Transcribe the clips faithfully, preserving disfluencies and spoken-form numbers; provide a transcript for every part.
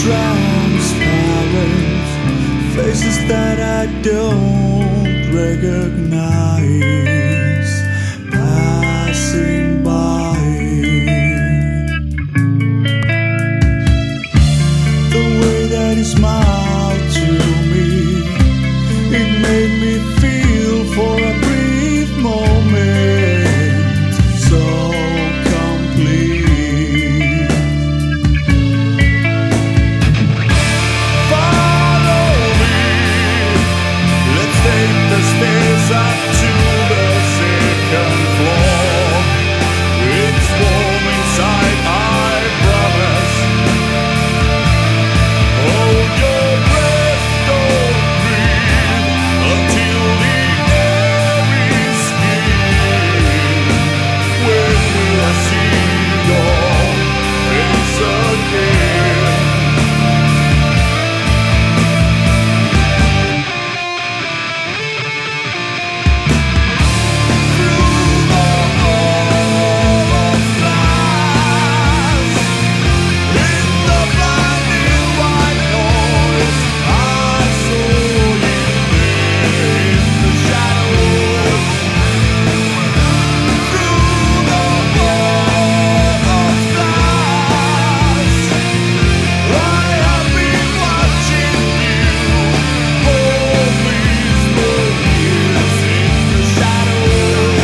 transparent faces that I don't recognize passing by. The way that he smiled to me, it made me feel for a brief moment so complete. Follow me, let's take the stairs up to the second floor. It's warm inside, I promise. Hold your breath, don't breathe until the air is clear. When will I see your face again? Through the wall of glass, in the blinding white noise, I saw you there in the shadows. Through the wall of glass, I have been watching you. Oh, please, for years in the shadows.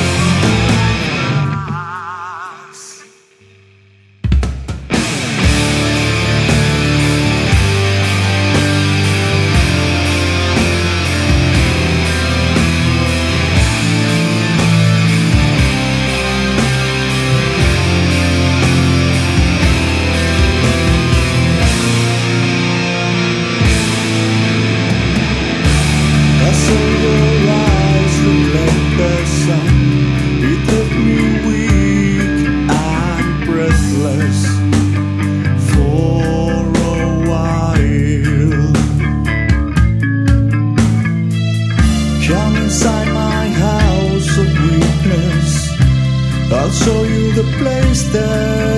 I saw your eyes reflect the sun. It left me weak and breathless for a while. Come inside my house of weakness. I'll show you the place that